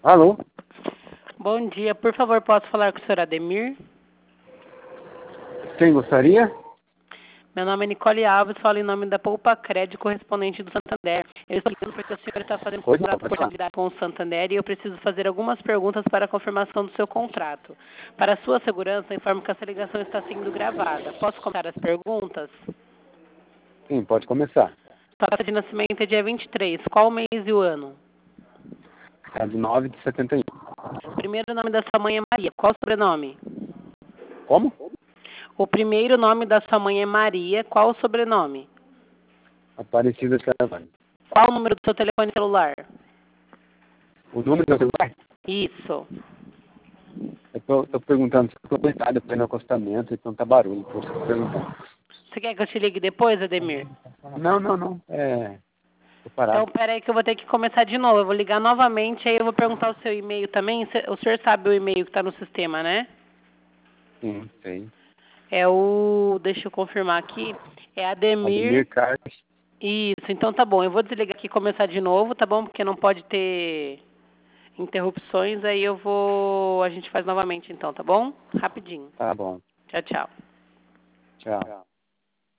Alô? Bom dia, por favor, posso falar com o senhor Ademir? Quem gostaria? Meu nome é Nicole Alves, falo em nome da Poupa Crédito, correspondente do Santander. Eu estou ligando porque o senhor está fazendo Oi, contrato pode falar. com o Santander e eu preciso fazer algumas perguntas para a confirmação do seu contrato. Para sua segurança, informo que essa ligação está sendo gravada. Posso contar as perguntas? Sim, pode começar. Sua data de nascimento é dia 23. Qual o mês e o ano? É de 9 de 71. O primeiro nome da sua mãe é Maria. Qual o sobrenome? Como? O primeiro nome da sua mãe é Maria. Qual o sobrenome? Aparecida Carvalho. Qual o número do seu telefone celular? O número do celular? Isso. Eu tô perguntando se eu tô cuidado para no acostamento, então tá barulho, por isso que eu tô perguntando. Você quer que eu te ligue depois, Ademir? Não. Tô parado. Então, peraí que eu vou ter que começar de novo. Eu vou ligar novamente, aí eu vou perguntar o seu e-mail também. O senhor sabe o e-mail que está no sistema, né? Sim, sei. É o... Deixa eu confirmar aqui. É Ademir Ademir... Carlos. Isso, então tá bom. Eu vou desligar aqui e começar de novo, tá bom? Porque não pode ter interrupções, aí eu vou... A gente faz novamente então, tá bom? Rapidinho. Tá bom. Tchau, tchau. Tchau.